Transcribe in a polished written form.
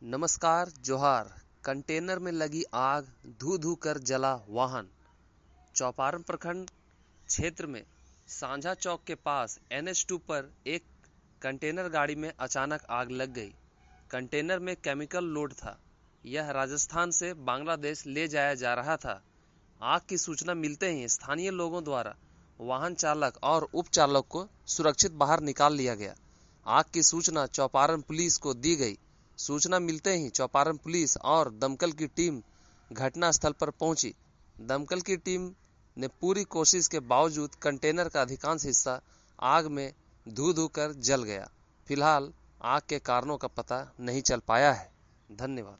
नमस्कार जोहार। कंटेनर में लगी आग, धू धू कर जला वाहन। चौपारण प्रखंड क्षेत्र में सांझा चौक के पास NH2 पर एक कंटेनर गाड़ी में अचानक आग लग गई। कंटेनर में केमिकल लोड था। यह राजस्थान से बांग्लादेश ले जाया जा रहा था। आग की सूचना मिलते ही स्थानीय लोगों द्वारा वाहन चालक और उप चालक को सुरक्षित बाहर निकाल लिया गया। आग की सूचना चौपारण पुलिस को दी गई। सूचना मिलते ही चौपारण पुलिस और दमकल की टीम घटनास्थल पर पहुंची। दमकल की टीम ने पूरी कोशिश के बावजूद कंटेनर का अधिकांश हिस्सा आग में धू धू कर जल गया। फिलहाल आग के कारणों का पता नहीं चल पाया है। धन्यवाद।